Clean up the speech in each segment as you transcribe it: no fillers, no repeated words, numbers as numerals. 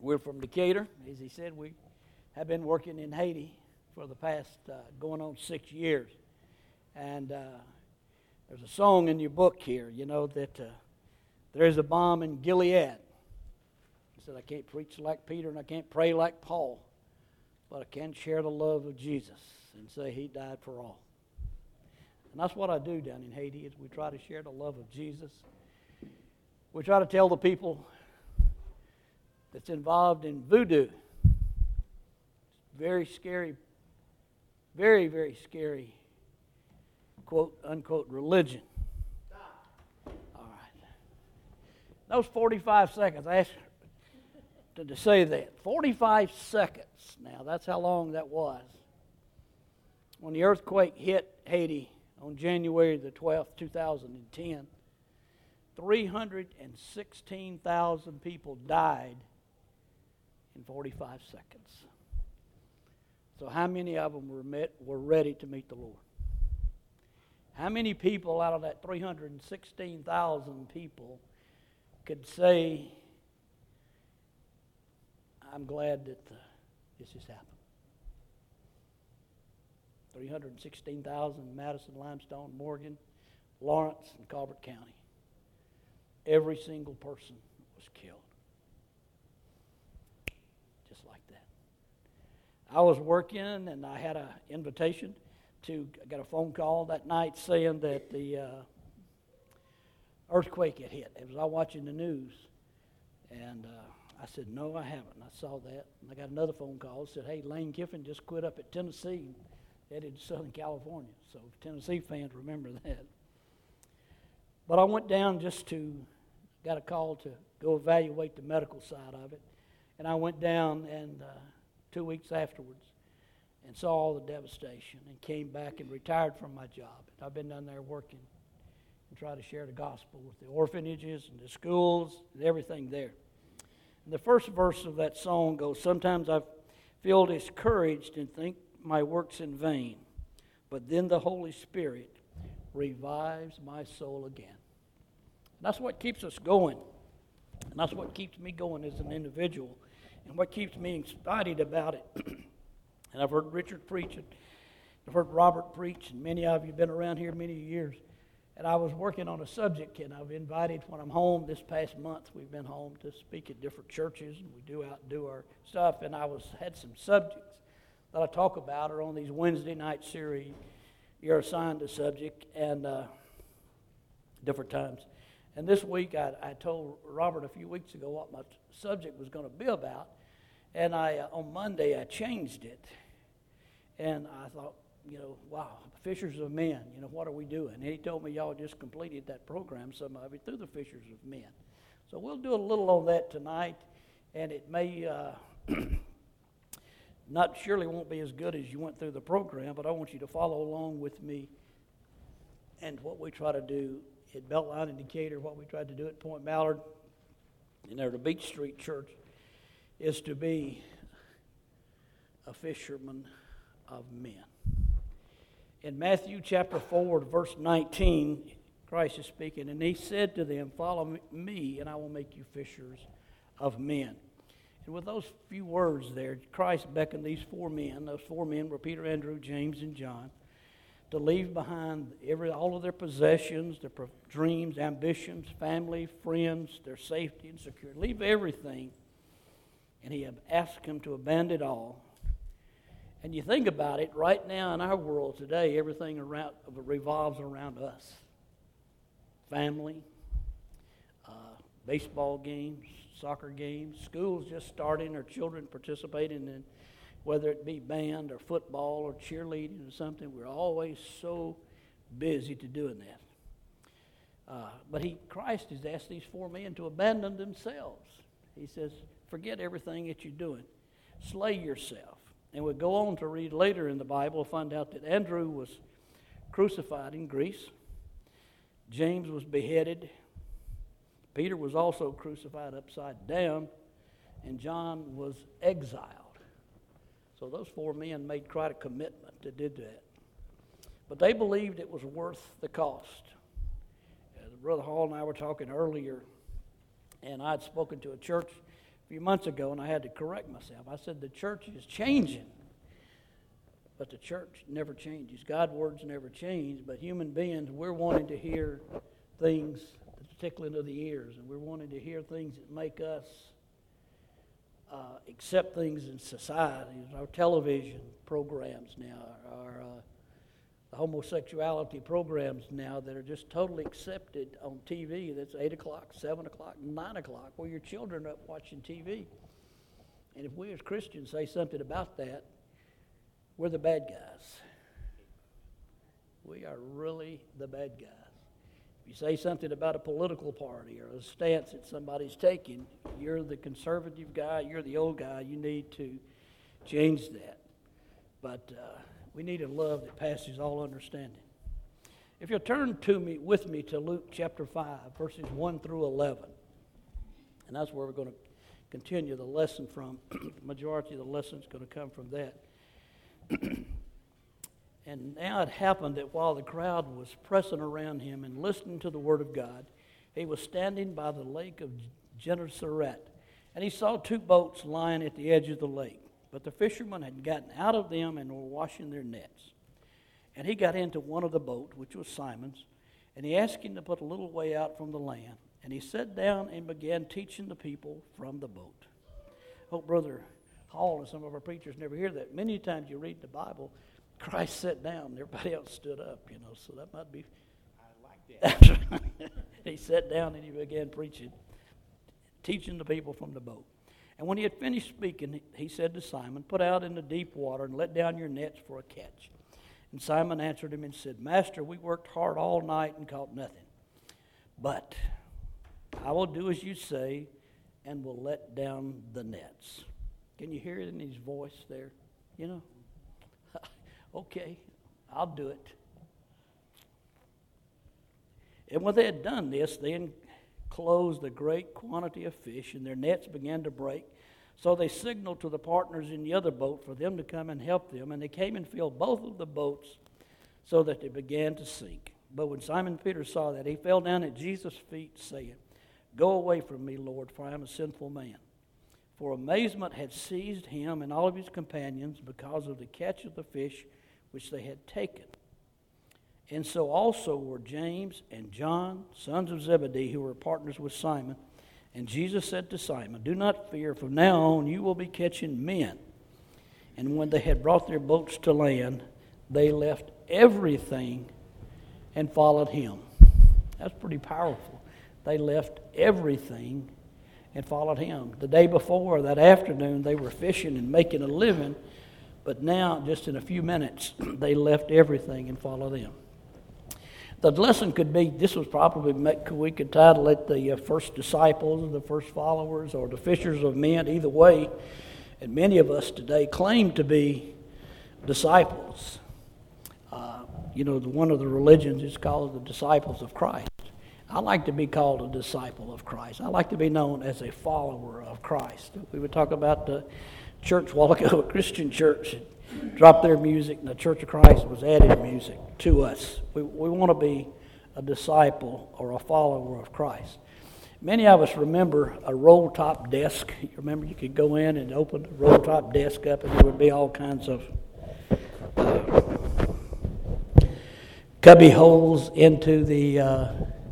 We're from Decatur. As he said, we have been working in Haiti for the past going on 6 years. And there's a song in your book here, that there's a balm in Gilead. He said, I can't preach like Peter and I can't pray like Paul, but I can share the love of Jesus and say he died for all. And that's what I do down in Haiti, is we try to share the love of Jesus. We try to tell the people that's involved in voodoo. Very scary, very, very scary, quote, unquote, religion. All right. Those 45 seconds, I asked to say that. 45 seconds. Now, that's how long that was. When the earthquake hit Haiti on January the 12th, 2010, 316,000 people died in 45 seconds. So how many of them were ready to meet the Lord? How many people out of that 316,000 people could say, I'm glad that this has happened? 316,000 in Madison, Limestone, Morgan, Lawrence, and Colbert County. Every single person was killed. Just like that. I was working and I had an invitation I got a phone call that night saying that the earthquake had hit. I was watching the news. And I said, no, I haven't. And I saw that. And I got another phone call that said, hey, Lane Kiffin just quit up at Tennessee, headed to Southern California. So Tennessee fans remember that. But I went down got a call to go evaluate the medical side of it. And I went down 2 weeks afterwards and saw all the devastation and came back and retired from my job. And I've been down there working and trying to share the gospel with the orphanages and the schools and everything there. And the first verse of that song goes, sometimes I feel discouraged and think my work's in vain, but then the Holy Spirit revives my soul again. And that's what keeps us going. And that's what keeps me going as an individual. And what keeps me excited about it. And I've heard Richard preach, and I've heard Robert preach, and many of you have been around here many years. And I was working on a subject, and I've invited, when I'm home this past month, we've been home to speak at different churches, and we do our stuff. And I had some subjects that I talk about are on these Wednesday night series. You're assigned a subject, and different times. And this week, I told Robert a few weeks ago what my subject was going to be about. And on Monday, I changed it. And I thought, wow, Fishers of Men, what are we doing? And he told me y'all just completed that program, some of it, through the Fishers of Men. So we'll do a little on that tonight. And it may surely won't be as good as you went through the program, but I want you to follow along with me and what we try to do at Beltline in Decatur, what we tried to do at Point Mallard, and there at the Beach Street Church, is to be a fisherman of men. In Matthew chapter 4, verse 19, Christ is speaking, and he said to them, follow me, and I will make you fishers of men. And with those few words there, Christ beckoned these four men. Those four men were Peter, Andrew, James, and John, to leave behind all of their possessions, their dreams, ambitions, family, friends, their safety and security. Leave everything. And he asked them to abandon it all. And you think about it, right now in our world today, everything revolves around us. Family, baseball games, soccer games, schools just starting, or children participating in, whether it be band or football or cheerleading or something. We're always so busy to doing that. But Christ has asked these four men to abandon themselves. He says, forget everything that you're doing. Slay yourself. And we'll go on to read later in the Bible, find out that Andrew was crucified in Greece. James was beheaded. Peter was also crucified upside down. And John was exiled. So those four men made quite a commitment to do that. But they believed it was worth the cost. Brother Hall and I were talking earlier, and I had spoken to a church a few months ago, and I had to correct myself. I said the church is changing, but the church never changes. God's words never change, but human beings, we're wanting to hear things that's tickling of the ears, and we're wanting to hear things that make us accept things in society. Our television programs now, our the homosexuality programs now that are just totally accepted on TV. That's 8 o'clock, 7 o'clock, 9 o'clock, where your children are up watching TV. And if we as Christians say something about that, we're the bad guys. We are really the bad guys. If you say something about a political party or a stance that somebody's taking, you're the conservative guy, you're the old guy, you need to change that. But we need a love that passes all understanding. If you'll turn with me to Luke chapter 5, verses 1 through 11. And that's where we're going to continue the lesson from. The majority of the lesson is going to come from that. And now it happened that while the crowd was pressing around him and listening to the word of God, he was standing by the lake of Gennesaret. And he saw two boats lying at the edge of the lake. But the fishermen had gotten out of them and were washing their nets. And he got into one of the boats, which was Simon's, and he asked him to put a little way out from the land. And he sat down and began teaching the people from the boat. I hope Brother Hall and some of our preachers never hear that. Many times you read the Bible, Christ sat down and everybody else stood up, so that might be... I like that. He sat down and he began preaching, teaching the people from the boat. And when he had finished speaking, he said to Simon, "Put out in the deep water and let down your nets for a catch." And Simon answered him and said, "Master, we worked hard all night and caught nothing. But I will do as you say and will let down the nets." Can you hear it in his voice there? Okay, I'll do it. And when they had done this, they enclosed a great quantity of fish, and their nets began to break. So they signaled to the partners in the other boat for them to come and help them, and they came and filled both of the boats so that they began to sink. But when Simon Peter saw that, he fell down at Jesus' feet, saying, "Go away from me, Lord, for I am a sinful man." For amazement had seized him and all of his companions because of the catch of the fish which they had taken. And so also were James and John, sons of Zebedee, who were partners with Simon. And Jesus said to Simon, "Do not fear, from now on you will be catching men." And when they had brought their boats to land, they left everything and followed him. That's pretty powerful. They left everything and followed him. The day before, that afternoon, they were fishing and making a living. But now, just in a few minutes, they left everything and followed him. The lesson could be, this was probably, we could title it the first disciples, the first followers, or the fishers of men, either way. And many of us today claim to be disciples. One of the religions is called the disciples of Christ. I like to be called a disciple of Christ. I like to be known as a follower of Christ. We would talk about the church a while ago, a Christian church dropped their music, and the Church of Christ was adding music to us. We want to be a disciple or a follower of Christ. Many of us remember a roll-top desk. You remember you could go in and open the roll-top desk up, and there would be all kinds of cubby holes into the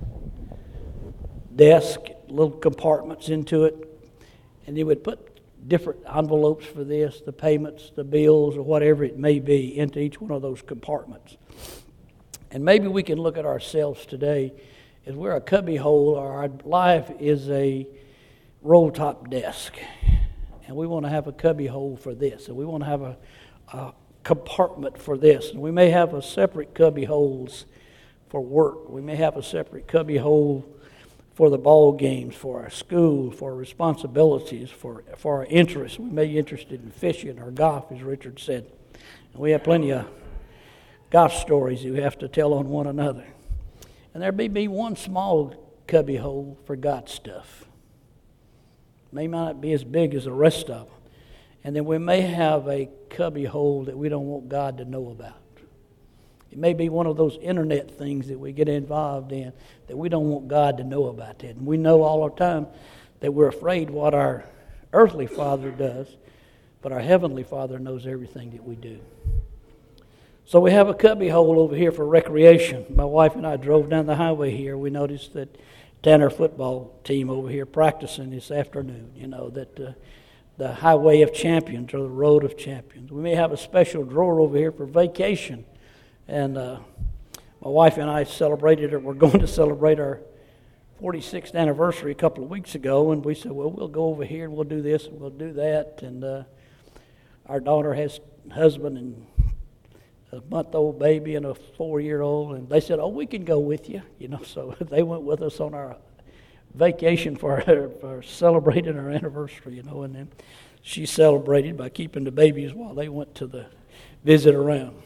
desk, little compartments into it, and you would put different envelopes for this, the payments, the bills, or whatever it may be, into each one of those compartments. And maybe we can look at ourselves today as we're a cubby hole, or our life is a roll-top desk. And we want to have a cubby hole for this, and we want to have a compartment for this. And we may have a separate cubby holes for work. We may have a separate cubby hole for the ball games, for our school, for our responsibilities, for our interests. We may be interested in fishing or golf, as Richard said. And we have plenty of golf stories we have to tell on one another. And there may be one small cubby hole for God stuff. May not be as big as the rest of them. And then we may have a cubby hole that we don't want God to know about. It may be one of those internet things that we get involved in that we don't want God to know about that. And we know all the time that we're afraid what our earthly father does, but our heavenly Father knows everything that we do. So we have a cubby hole over here for recreation. My wife and I drove down the highway here. We noticed that Tanner football team over here practicing this afternoon, that the highway of champions or the road of champions. We may have a special drawer over here for vacation. And my wife and I we're going to celebrate our 46th anniversary a couple of weeks ago. And we said, well, we'll go over here and we'll do this and we'll do that. And our daughter has a husband and a month-old baby and a 4-year-old, and they said, oh, we can go with you, so they went with us on our vacation for celebrating our anniversary, and then she celebrated by keeping the babies while they went to the visit around.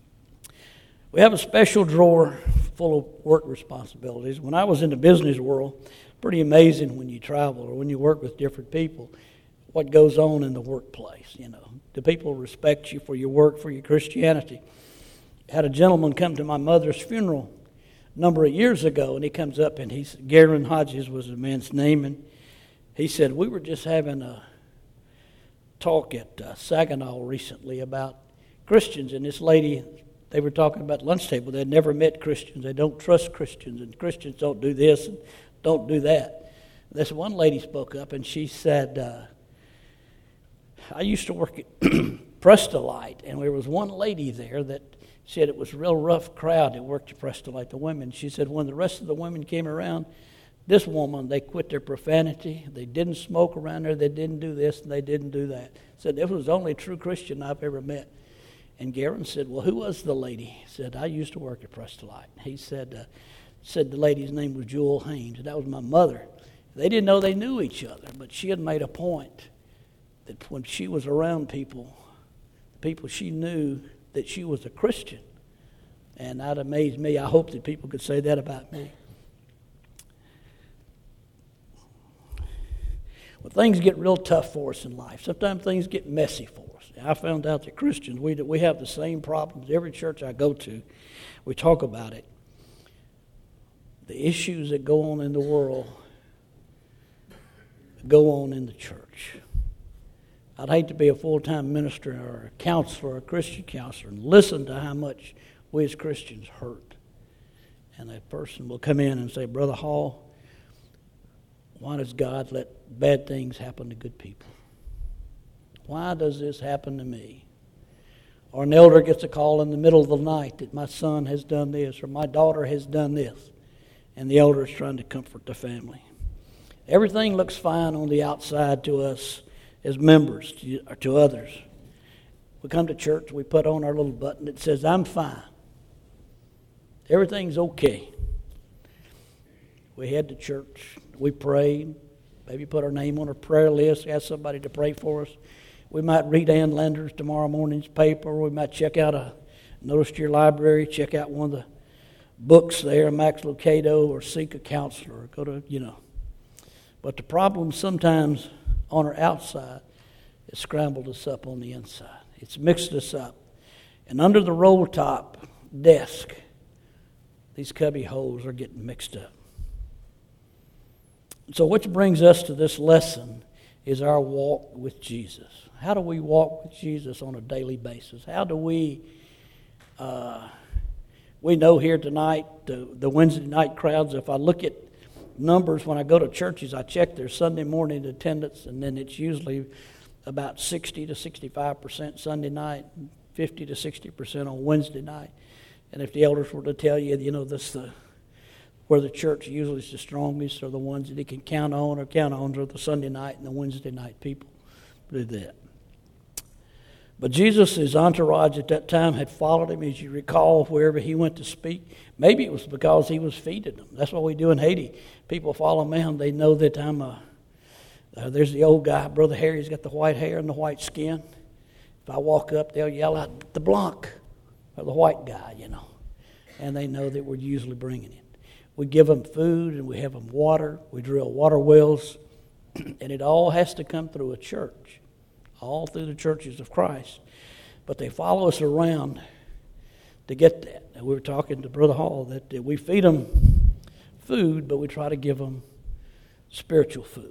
We have a special drawer full of work responsibilities. When I was in the business world, pretty amazing when you travel or when you work with different people, what goes on in the workplace, Do people respect you for your work, for your Christianity? Had a gentleman come to my mother's funeral a number of years ago, and he comes up and Garen Hodges was the man's name, and he said, we were just having a talk at Saginaw recently about Christians, and this lady, they were talking about lunch table. They'd never met Christians. They don't trust Christians, and Christians don't do this and don't do that. This one lady spoke up, and she said, I used to work at Prestolite, and there was one lady there that said it was a real rough crowd that worked at Prestolite, the women. She said when the rest of the women came around, this woman, they quit their profanity. They didn't smoke around her. They didn't do this, and they didn't do that. Said this was the only true Christian I've ever met. And Garen said, well, who was the lady? He said, I used to work at Prestolite. He said the lady's name was Jewel Haynes. That was my mother. They didn't know they knew each other, but she had made a point that when she was around people she knew that she was a Christian. And that amazed me. I hope that people could say that about me. When things get real tough for us in life, sometimes things get messy for us. I found out that Christians, we have the same problems. Every church I go to, we talk about it. The issues that go on in the world go on in the church. I'd hate to be a full-time minister or a counselor or a Christian counselor and listen to how much we as Christians hurt. And that person will come in and say, Brother Hall, why does God let bad things happen to good people? Why does this happen to me? Or an elder gets a call in the middle of the night that my son has done this or my daughter has done this. And the elder is trying to comfort the family. Everything looks fine on the outside to us as members, or to others. We come to church, we put on our little button that says, I'm fine. Everything's okay. We head to church, we prayed, maybe put our name on a prayer list, ask somebody to pray for us. We might read Ann Lander's tomorrow morning's paper. We might check out notice to your library, check out one of the books there, Max Lucado, or seek a counselor, or go to, But the problem sometimes on our outside, it scrambled us up on the inside. It's mixed us up. And under the roll top desk, these cubby holes are getting mixed up. So which brings us to this lesson is our walk with Jesus. How do we walk with Jesus on a daily basis? How do we know here tonight, the Wednesday night crowds, if I look at numbers when I go to churches, I check their Sunday morning attendance, and then it's usually about 60 to 65% Sunday night, 50 to 60% on Wednesday night. And if the elders were to tell you, where the church usually is the strongest, or the ones that he can count on are the Sunday night and the Wednesday night people do that. But Jesus' entourage at that time had followed him, as you recall, wherever he went to speak. Maybe it was because he was feeding them. That's what we do in Haiti. People follow me, and they know that there's the old guy, Brother Harry's got the white hair and the white skin. If I walk up, they'll yell out, the Blanc, or the white guy, And they know that we're usually bringing it. We give them food, and we have them water. We drill water wells. And it all has to come through a church. All through the churches of Christ. But they follow us around to get that. And we were talking to Brother Hall that we feed them food, but we try to give them spiritual food.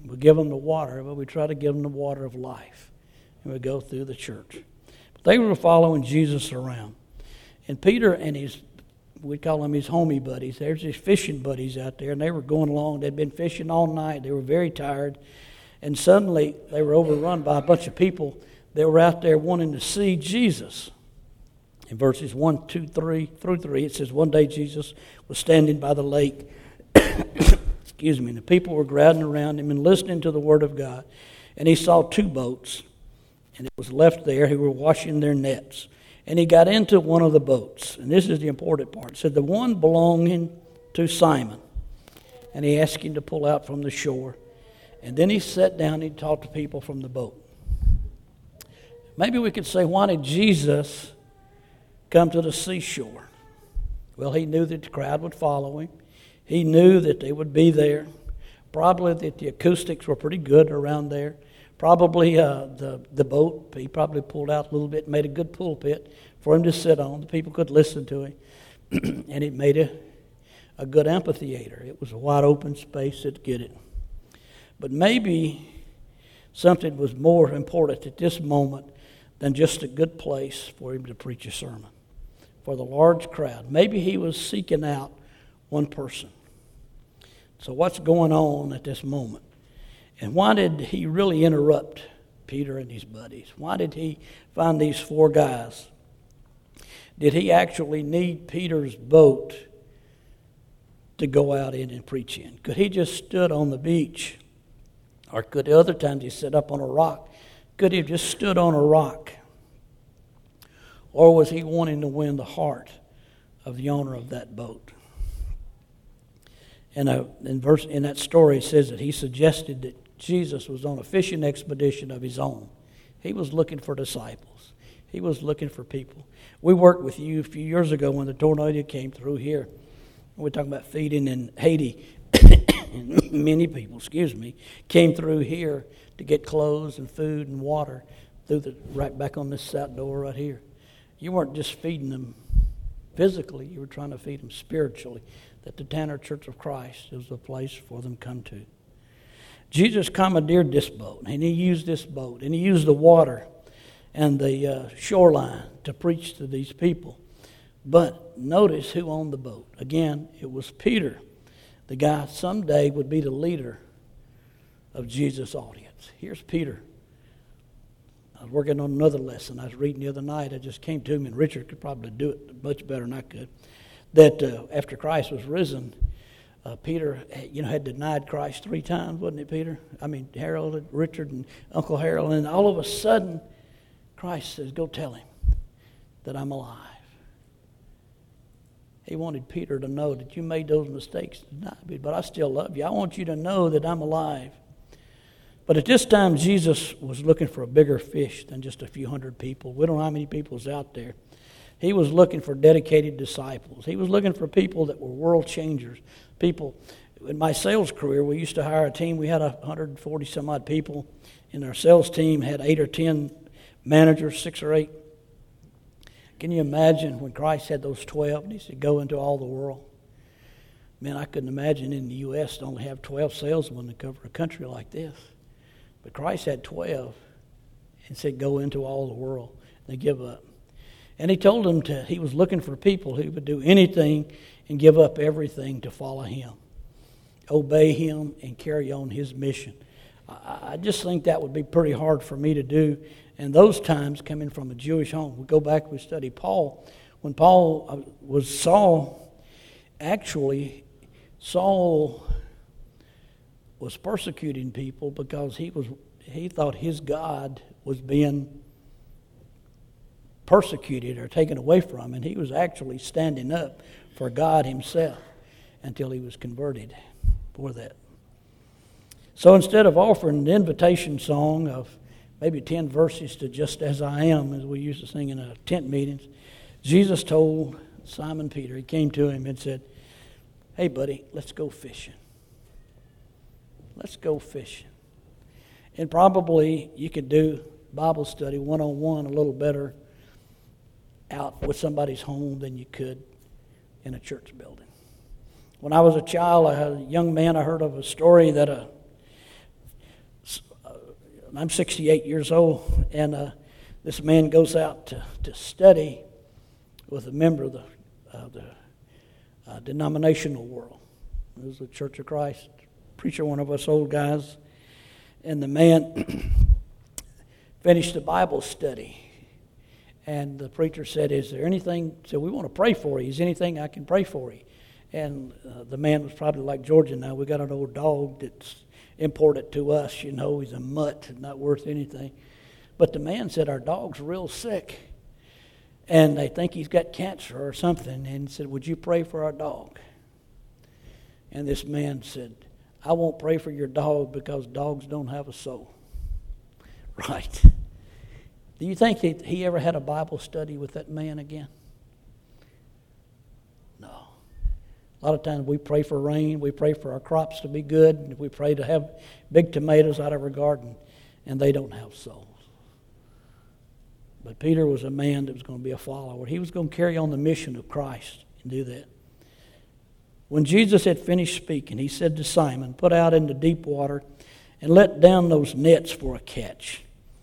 We give them the water, but we try to give them the water of life. And we go through the church. But they were following Jesus around. And Peter and we call them his homie buddies. There's his fishing buddies out there, and they were going along. They'd been fishing all night. They were very tired. And suddenly they were overrun by a bunch of people that were out there wanting to see Jesus. In verses 1, 2, 3 through 3, it says, one day Jesus was standing by the lake. Excuse me. And the people were gathering around him and listening to the word of God. And he saw 2 boats, and it was left there who were washing their nets. And he got into one of the boats. And this is the important part. It said, the one belonging to Simon. And he asked him to pull out from the shore. And then he sat down and he talked to people from the boat. Maybe we could say, why did Jesus come to the seashore? Well, he knew that the crowd would follow him. He knew that they would be there. Probably that the acoustics were pretty good around there. Probably the boat, he probably pulled out a little bit and made a good pulpit for him to sit on. The people could listen to him. And it made a good amphitheater. It was a wide open space to get it. But maybe something was more important at this moment than just a good place for him to preach a sermon for the large crowd. Maybe he was seeking out one person. So what's going on at this moment? And why did he really interrupt Peter and his buddies? Why did he find these 4 guys? Did he actually need Peter's boat to go out in and preach in? Could he just stood on the beach? Or could other times he sit up on a rock? Could he have just stood on a rock? Or was he wanting to win the heart of the owner of that boat? And in that story it says that he suggested that Jesus was on a fishing expedition of his own. He was looking for disciples. He was looking for people. We worked with you a few years ago when the tornado came through here. We're talking about feeding in Haiti. And many people, came through here to get clothes and food and water right back on this south door right here. You weren't just feeding them physically, you were trying to feed them spiritually. That the Tanner Church of Christ is the place for them to come to. Jesus commandeered this boat, and he used this boat, and he used the water and the shoreline to preach to these people. But notice who owned the boat. Again, it was Peter, the guy someday would be the leader of Jesus' audience. Here's Peter. I was working on another lesson. I was reading the other night. I just came to him, and Richard could probably do it much better than I could. That after Christ was risen, Peter, had denied Christ 3 times, wasn't it, Peter? I mean, Harold, and Richard, and Uncle Harold. And all of a sudden, Christ says, go tell him that I'm alive. He wanted Peter to know that you made those mistakes, but I still love you. I want you to know that I'm alive. But at this time, Jesus was looking for a bigger fish than just a few hundred people. We don't know how many people's out there. He was looking for dedicated disciples. He was looking for people that were world changers. People, in my sales career, we used to hire a team. We had 140 some odd people, and our sales team had 8 or 10 managers, 6 or 8. Can you imagine when Christ had those 12 and he said, go into all the world? Man, I couldn't imagine in the U.S. to only have 12 salesmen to cover a country like this. But Christ had 12 and said, go into all the world. And they give up. And he told them he was looking for people who would do anything and give up everything to follow him, obey him, and carry on his mission. I just think that would be pretty hard for me to do. And those times coming from a Jewish home. We go back, we study Paul. When Paul was Saul, actually, Saul was persecuting people because he thought his God was being persecuted or taken away from, and he was actually standing up for God himself until he was converted for that. So instead of offering an invitation song of maybe 10 verses to Just As I Am, as we used to sing in our tent meetings, Jesus told Simon Peter, he came to him and said, hey buddy, let's go fishing. Let's go fishing. And probably you could do Bible study one-on-one a little better out with somebody's home than you could in a church building. When I was a child, I had a young man, I heard of a story that I'm 68 years old, and this man goes out to study with a member of the denominational world. It was the Church of Christ preacher, one of us old guys, and the man finished a Bible study. And the preacher said, "Is there anything?" Said, "We want to pray for you. Is there anything I can pray for you?" And the man was probably like Georgia now. We got an old dog that's important to us. You know, he's a mutt, not worth anything. But the man said, "Our dog's real sick, and they think he's got cancer or something." And he said, "Would you pray for our dog?" And this man said, "I won't pray for your dog because dogs don't have a soul." Right. Do you think he ever had a Bible study with that man again? No. A lot of times we pray for rain, we pray for our crops to be good, we pray to have big tomatoes out of our garden, and they don't have souls. But Peter was a man that was going to be a follower. He was going to carry on the mission of Christ and do that. When Jesus had finished speaking, he said to Simon, "Put out into deep water and let down those nets for a catch."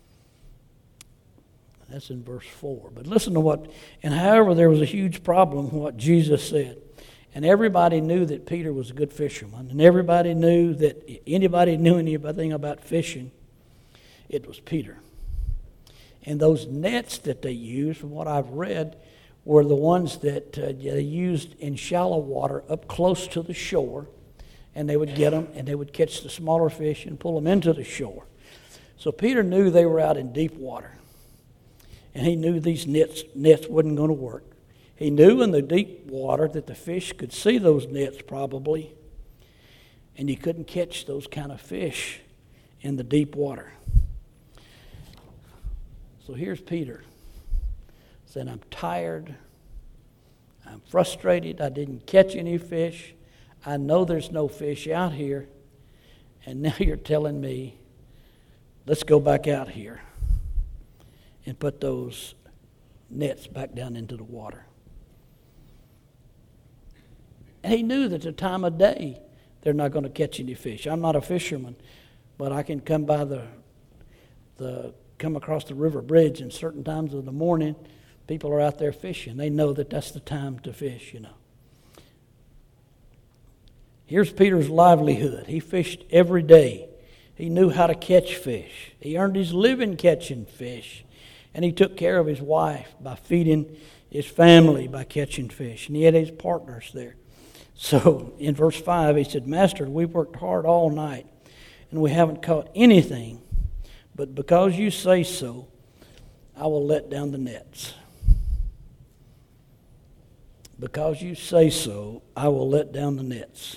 That's in verse 4. But listen to what, and however there was a huge problem what Jesus said. And everybody knew that Peter was a good fisherman. And everybody knew that anybody knew anything about fishing, it was Peter. And those nets that they used, from what I've read, were the ones that they used in shallow water up close to the shore. And they would get them and they would catch the smaller fish and pull them into the shore. So Peter knew they were out in deep water. And he knew these nets wasn't going to work. He knew in the deep water that the fish could see those nets probably, and you couldn't catch those kind of fish in the deep water. So here's Peter saying, "I'm tired, I'm frustrated, I didn't catch any fish, I know there's no fish out here, and now you're telling me, let's go back out here and put those nets back down into the water." And he knew that the time of day they're not going to catch any fish. I'm not a fisherman, but I can come by come across the river bridge, and certain times of the morning people are out there fishing. They know that that's the time to fish, you know. Here's Peter's livelihood. He fished every day. He knew how to catch fish. He earned his living catching fish. And he took care of his wife by feeding his family by catching fish. And he had his partners there. So in verse 5, he said, "Master, we've worked hard all night, and we haven't caught anything. But because you say so, I will let down the nets." Because you say so, I will let down the nets.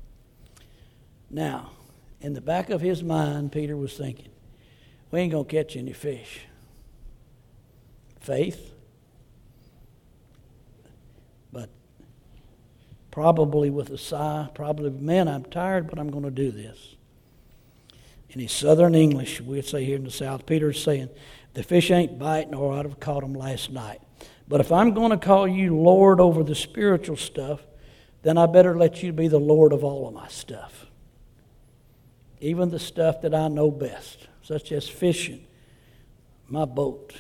Now, in the back of his mind, Peter was thinking, we ain't going to catch any fish. Faith, but probably with a sigh, probably, "Man, I'm tired, but I'm going to do this." In his southern English, we'd say here in the South, Peter's saying, "The fish ain't biting, or I'd have caught them last night. But if I'm going to call you Lord over the spiritual stuff, then I better let you be the Lord of all of my stuff. Even the stuff that I know best, such as fishing, my boat.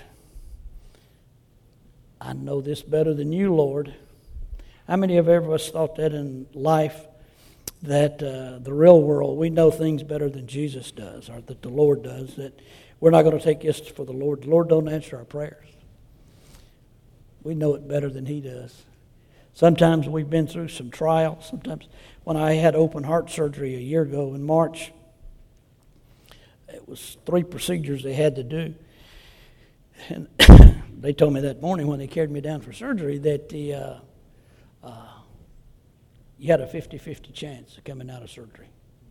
I know this better than you, Lord." How many of us thought that in life, that the real world, we know things better than Jesus does, or that the Lord does, that we're not going to take this for the Lord. The Lord don't answer our prayers. We know it better than He does. Sometimes we've been through some trials. Sometimes when I had open heart surgery a year ago in March, it was 3 procedures they had to do. And they told me that morning when they carried me down for surgery that you had a 50-50 chance of coming out of surgery.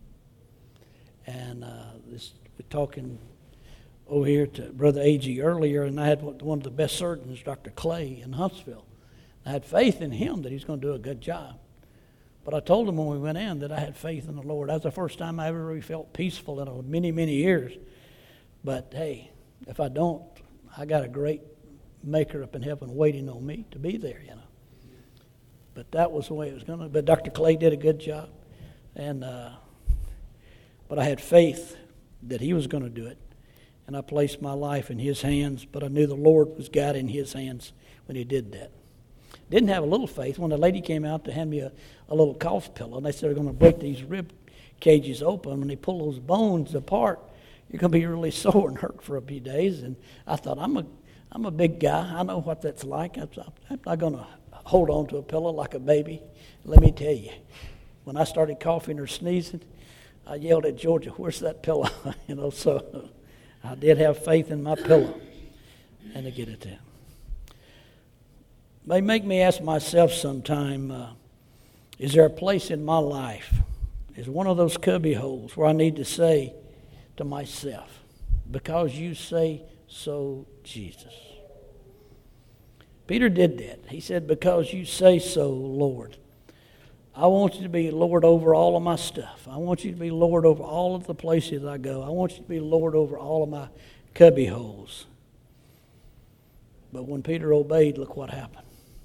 And we're talking over here to Brother A.G. earlier, and I had one of the best surgeons, Dr. Clay, in Huntsville. I had faith in him that he's going to do a good job. But I told him when we went in that I had faith in the Lord. That was the first time I ever really felt peaceful in many, many years. But hey, if I don't, I got a great maker up in heaven waiting on me to be there, you know. But that was the way it was going to. But Dr. Clay did a good job, and but I had faith that he was going to do it. and I placed my life in His hands, but I knew the Lord was guiding His hands when He did that. Didn't have a little faith. When the lady came out to hand me a little cough pillow, and they said they're going to break these rib cages open. When they pull those bones apart, you're going to be really sore and hurt for a few days. And I thought, I'm a big guy. I know what that's like. I'm not going to hold on to a pillow like a baby. Let me tell you, when I started coughing or sneezing, I yelled at Georgia, "Where's that pillow?" So I did have faith in my pillow, and to get it there. May make me ask myself sometime, is there a place in my life, is one of those cubby holes where I need to say to myself, because you say so, Jesus. Peter did that. He said, because you say so, Lord. I want you to be Lord over all of my stuff. I want you to be Lord over all of the places I go. I want you to be Lord over all of my cubby holes. But when Peter obeyed, look what happened.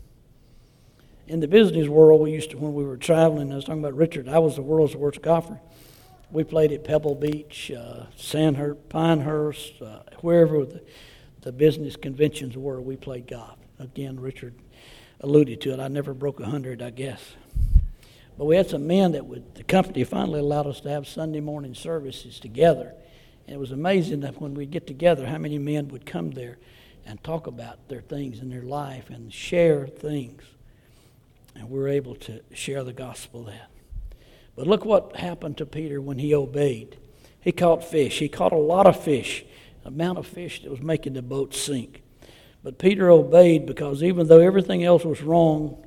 In the business world, when we were traveling, I was talking about Richard, I was the world's worst golfer. We played at Pebble Beach, Sandhurst, Pinehurst, wherever the business conventions were, we played golf. Again, Richard alluded to it. I never broke 100, I guess. But we had some men the company finally allowed us to have Sunday morning services together. And it was amazing that when we'd get together, how many men would come there and talk about their things in their life and share things. And we were able to share the gospel then. But look what happened to Peter when he obeyed. He caught fish. He caught a lot of fish, the amount of fish that was making the boat sink. But Peter obeyed because even though everything else was wrong,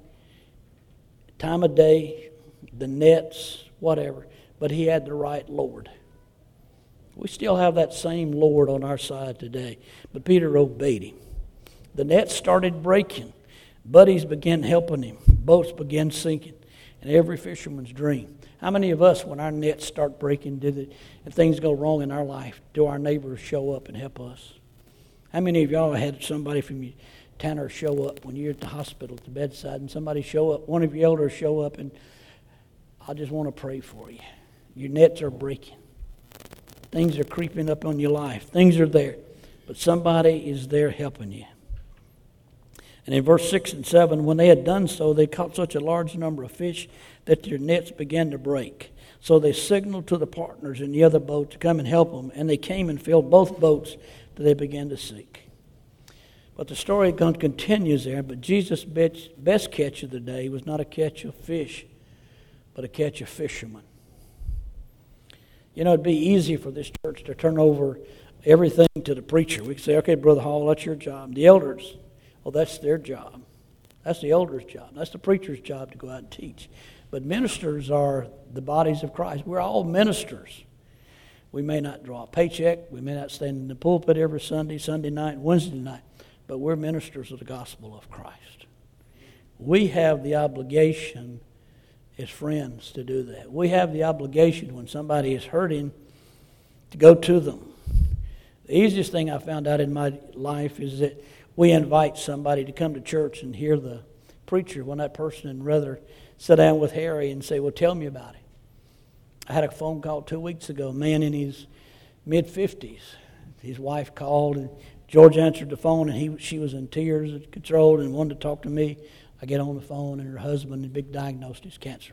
time of day, the nets, whatever, but he had the right Lord. We still have that same Lord on our side today. But Peter obeyed him. The nets started breaking. Buddies began helping him. Boats began sinking. And every fisherman's dream. How many of us, when our nets start breaking, and things go wrong in our life, do our neighbors show up and help us? How many of y'all had somebody from Tanner show up when you're at the hospital at the bedside and somebody show up, one of your elders show up, and I just want to pray for you. Your nets are breaking. Things are creeping up on your life. Things are there. But somebody is there helping you. And in verse 6 and 7, when they had done so, they caught such a large number of fish that their nets began to break. So they signaled to the partners in the other boat to come and help them. And they came and filled both boats that they began to sink. But the story continues there. But Jesus' best catch of the day was not a catch of fish, but a catch of fishermen. You know, it'd be easy for this church to turn over everything to the preacher. We could say, okay, Brother Hall, that's your job. The elders, well, that's their job. That's the elder's job. That's the preacher's job to go out and teach. But ministers are the bodies of Christ. We're all ministers. We may not draw a paycheck. We may not stand in the pulpit every Sunday night, Wednesday night. But we're ministers of the gospel of Christ. We have the obligation as friends to do that. We have the obligation when somebody is hurting to go to them. The easiest thing I found out in my life is that we invite somebody to come to church and hear the preacher when that person would rather sit down with Harry and say, well, tell me about it. I had a phone call 2 weeks ago, a man in his mid-50s. His wife called, and George answered the phone, and she was in tears and controlled and wanted to talk to me. I get on the phone, and her husband had been diagnosed as cancer.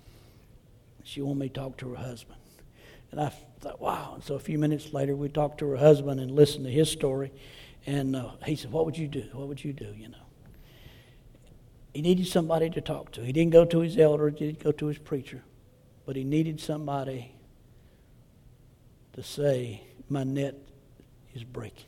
She wanted me to talk to her husband. And I thought, wow. And so a few minutes later, we talked to her husband and listened to his story. And he said, what would you do? What would you do, you know? He needed somebody to talk to. He didn't go to his elder. He didn't go to his preacher. But he needed somebody to say, my net is breaking.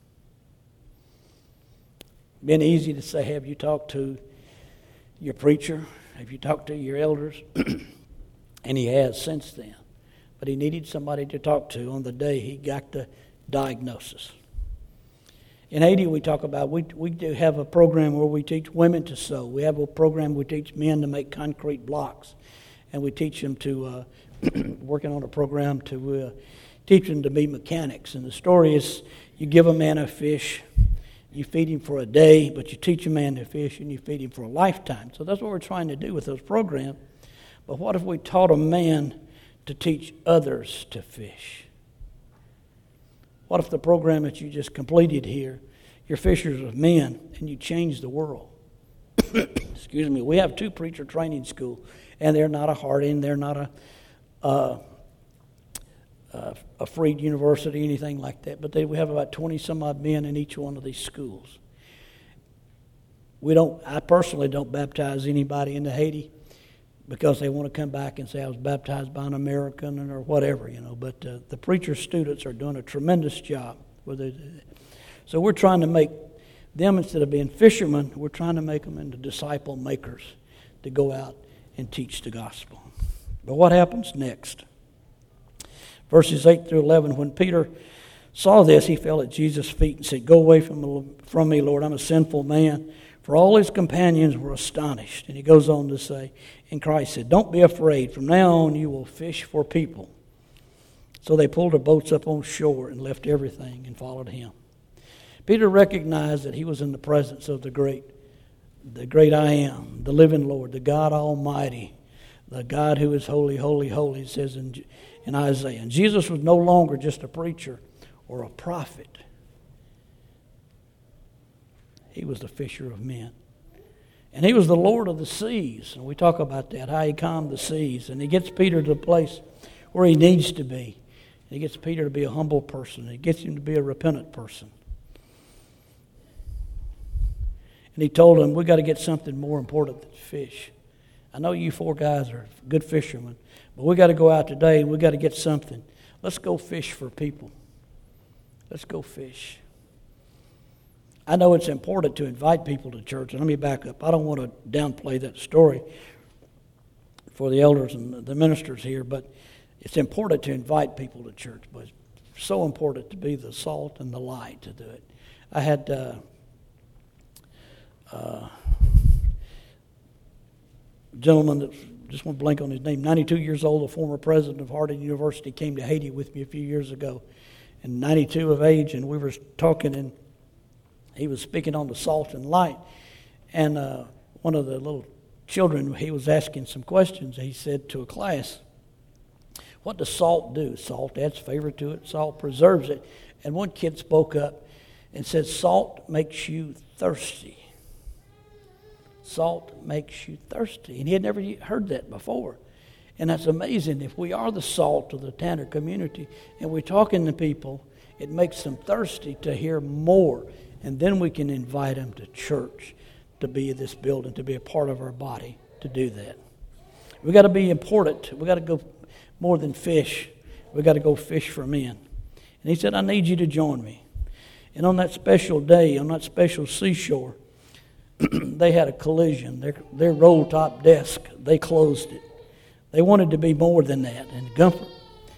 Been easy to say, have you talked to your preacher? Have you talked to your elders? And he has since then. But he needed somebody to talk to on the day he got the diagnosis. In Haiti, we talk about, we do have a program where we teach women to sew. We have a program where we teach men to make concrete blocks. And we teach them to, working on a program to teach them to be mechanics. And the story is, you give a man a fish, you feed him for a day, but you teach a man to fish and you feed him for a lifetime. So that's what we're trying to do with those programs. But what if we taught a man to teach others to fish? What if the program that you just completed here, you're fishers of men, and you change the world? Excuse me. We have 2 preacher training schools, and they're not a Harding, they're not a Freed University, anything like that. But we have about 20 some odd men in each one of these schools. I personally don't baptize anybody into Haiti because they want to come back and say I was baptized by an American or whatever, But the preacher students are doing a tremendous job. So we're trying to make them, instead of being fishermen, we're trying to make them into disciple makers to go out and teach the gospel. But what happens next? Verses 8 through 11, when Peter saw this, he fell at Jesus' feet and said, "Go away from me, Lord, I'm a sinful man." For all his companions were astonished. And he goes on to say, and Christ said, "Don't be afraid. From now on you will fish for people." So they pulled their boats up on shore and left everything and followed him. Peter recognized that he was in the presence of the great I Am, the living Lord, the God Almighty, the God who is holy, holy, holy, it says in Isaiah. And Jesus was no longer just a preacher or a prophet. He was the fisher of men. And he was the Lord of the seas. And we talk about that, how he calmed the seas. And he gets Peter to the place where he needs to be. He gets Peter to be a humble person. He gets him to be a repentant person. And he told him, we got to get something more important than fish. I know you 4 guys are good fishermen, but we got to go out today and we got to get something. Let's go fish for people. Let's go fish. I know it's important to invite people to church. And let me back up. I don't want to downplay that story for the elders and the ministers here, but it's important to invite people to church. But it's so important to be the salt and the light to do it. I had a gentleman that just want to blank on his name, 92 years old, a former president of Harding University, came to Haiti with me a few years ago, and 92 of age, and we were talking, and he was speaking on the salt and light, and one of the little children, he was asking some questions. He said to a class, what does salt do? Salt adds flavor to it. Salt preserves it. And one kid spoke up and said, salt makes you thirsty. Salt makes you thirsty. And he had never heard that before. And that's amazing. If we are the salt of the Tanner community and we're talking to people, it makes them thirsty to hear more. And then we can invite them to church, to be in this building, to be a part of our body, to do that. We got to be important. We got to go more than fish. We got to go fish for men. And he said, I need you to join me. And on that special day, on that special seashore, they had a collision. Their roll-top desk, they closed it. They wanted to be more than that. And Gunther,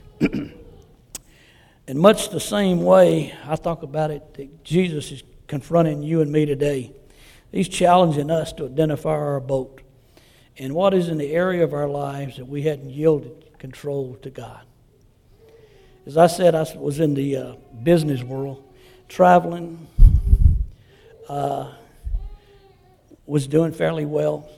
in much the same way, I talk about it, that Jesus is confronting you and me today. He's challenging us to identify our boat and what is in the area of our lives that we hadn't yielded control to God. As I said, I was in the business world, traveling, was doing fairly well.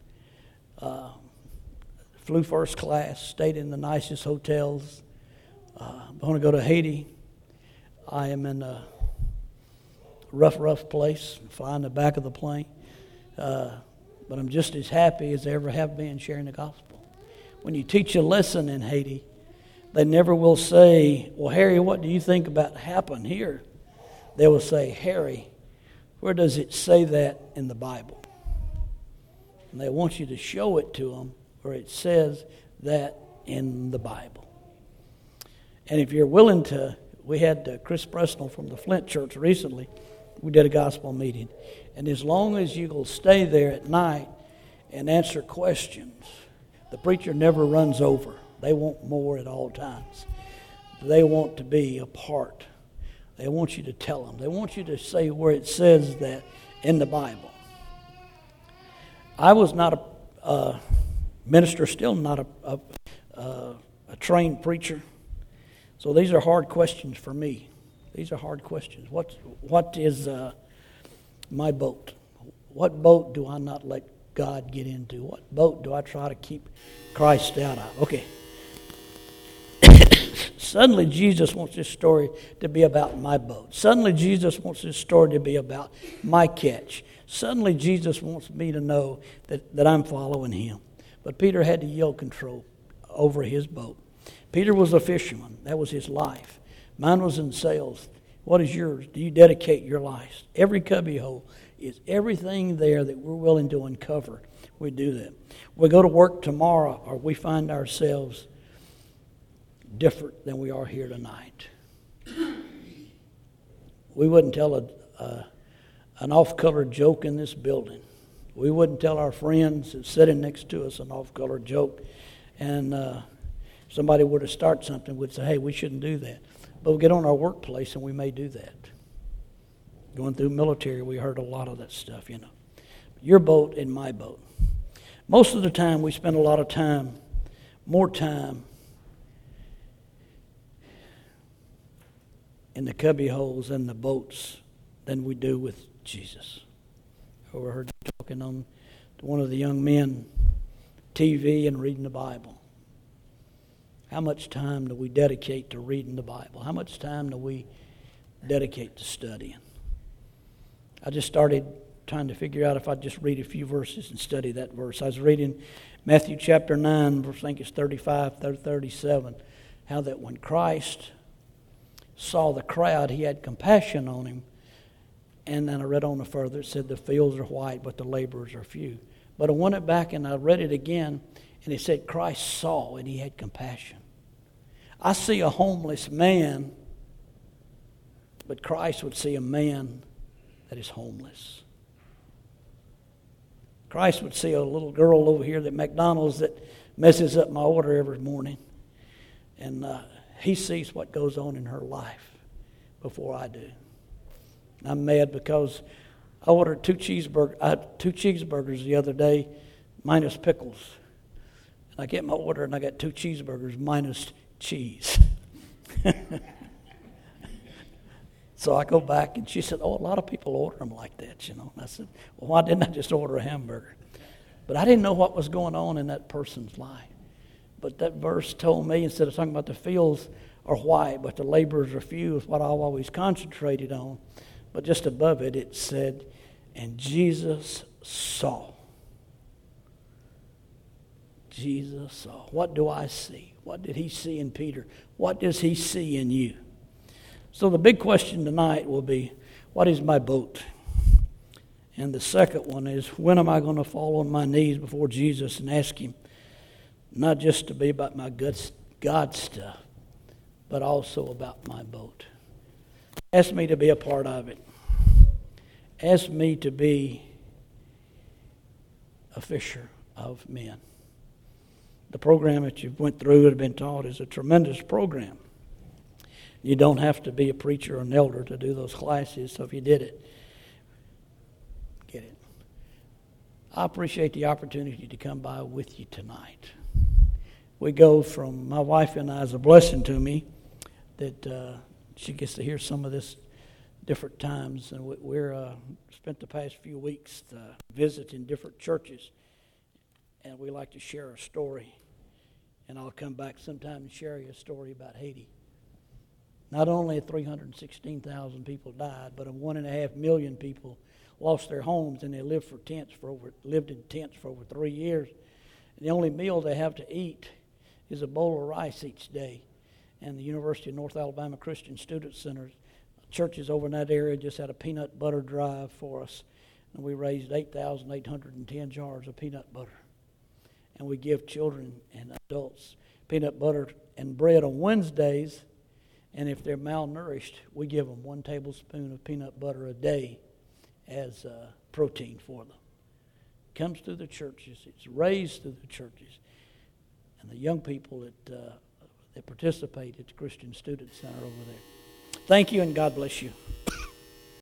Flew first class, stayed in the nicest hotels. I want to go to Haiti. I am in a rough place, fly in the back of the plane. But I'm just as happy as I ever have been sharing the gospel. When you teach a lesson in Haiti, they never will say, well, Harry, what do you think about happened here? They will say, Harry, where does it say that in the Bible? And they want you to show it to them where it says that in the Bible. And if you're willing to, we had Chris Presnell from the Flint Church recently. We did a gospel meeting. And as long as you will stay there at night and answer questions, the preacher never runs over. They want more at all times. They want to be a part. They want you to tell them. They want you to say where it says that in the Bible. I was not a minister, still not a trained preacher. So these are hard questions for me. These are hard questions. What is my boat? What boat do I not let God get into? What boat do I try to keep Christ out of? Okay. Suddenly, Jesus wants this story to be about my boat. Suddenly, Jesus wants this story to be about my catch. Suddenly, Jesus wants me to know that I'm following him. But Peter had to yield control over his boat. Peter was a fisherman. That was his life. Mine was in sales. What is yours? Do you dedicate your life? Every cubbyhole is everything there that we're willing to uncover. We do that. We go to work tomorrow, or we find ourselves different than we are here tonight. We wouldn't tell an off-color joke in this building. We wouldn't tell our friends that's sitting next to us an off-color joke. And somebody were to start something, we'd say, hey, we shouldn't do that. But we get on our workplace and we may do that. Going through military, we heard a lot of that stuff, you know. Your boat and my boat. Most of the time, we spend a lot of time, more time, in the cubby holes and the boats than we do with Jesus. I overheard you talking on to one of the young men, TV and reading the Bible. How much time do we dedicate to reading the Bible? How much time do we dedicate to studying? I just started trying to figure out if I'd just read a few verses and study that verse. I was reading Matthew chapter 9, verse, I think it's 35 through 37, how that when Christ saw the crowd, he had compassion on him. And then I read on further, it said the fields are white, but the laborers are few. But I went back and I read it again, and it said Christ saw and he had compassion. I see a homeless man, but Christ would see a man that is homeless. Christ would see a little girl over here at McDonald's that messes up my order every morning. And he sees what goes on in her life before I do. I'm mad because I ordered two cheeseburgers the other day, minus pickles. And I get my order and I got 2 cheeseburgers minus cheese. So I go back and she said, oh, a lot of people order them like that, you know. And I said, well, why didn't I just order a hamburger? But I didn't know what was going on in that person's life. But that verse told me, instead of talking about the fields are white, but the laborers are few, is what I've always concentrated on. But just above it, it said, and Jesus saw. Jesus saw. What do I see? What did he see in Peter? What does he see in you? So the big question tonight will be, what is my boat? And the second one is, when am I going to fall on my knees before Jesus and ask him, not just to be about my God stuff, but also about my boat? Ask me to be a part of it. Ask me to be a fisher of men. The program that you went through and have been taught is a tremendous program. You don't have to be a preacher or an elder to do those classes, so if you did it, get it. I appreciate the opportunity to come by with you tonight. We go from, my wife and I, is a blessing to me that she gets to hear some of this different times. And we're spent the past few weeks visiting different churches, and we like to share a story. And I'll come back sometime and share you a story about Haiti. Not only 316,000 people died, but 1.5 million people lost their homes, and they lived in tents for over 3 years. And the only meal they have to eat is a bowl of rice each day. And the University of North Alabama Christian Student Center, churches over in that area, just had a peanut butter drive for us. And we raised 8,810 jars of peanut butter. And we give children and adults peanut butter and bread on Wednesdays. And if they're malnourished, we give them 1 tablespoon of peanut butter a day as protein for them. It comes through the churches. It's raised through the churches. And the young people that participate at the Christian Student Center over there. Thank you, and God bless you.